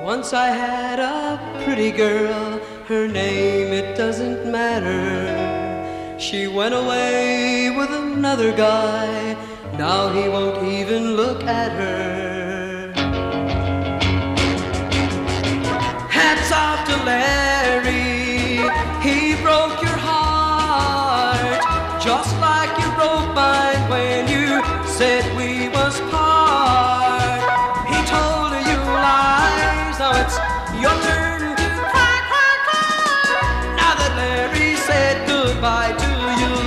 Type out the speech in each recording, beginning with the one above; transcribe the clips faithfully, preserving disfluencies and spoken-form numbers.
Once I had a pretty girl, her name it doesn't matter. She went away with another guy, now he won't even look at her. Hats off to Larry, he broke your heart, just like you broke mine when you said we was part. He told you lies, now it's your turn to cry, cry, cry. Now that Larry said goodbye to you.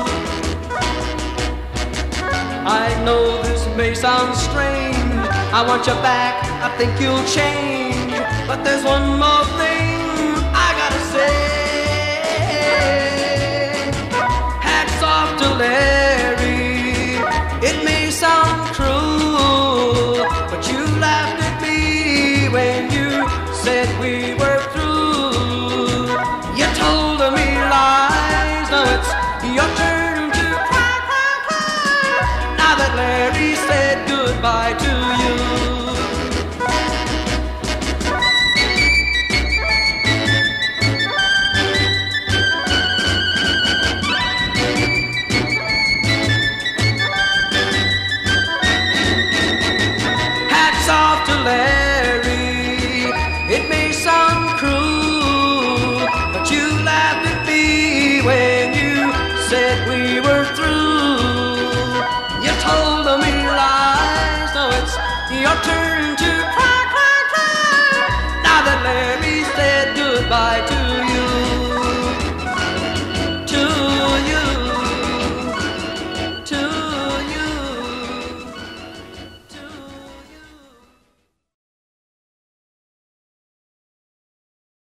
I know this may sound strange, I want you back, I think you'll change, but there's one more thing I gotta say. Hats off to Larry, it may sound cruel, but you laughed at me when you said we were through. You told me lies, now it's your turn to cry, cry, cry. Now that Larry said goodbye to you. Hats off to Larry, it may sound cruel, but you laughed at me when you said we were through. You told me lies, now it's your turn to cry, cry, cry. Now that Larry said goodbye to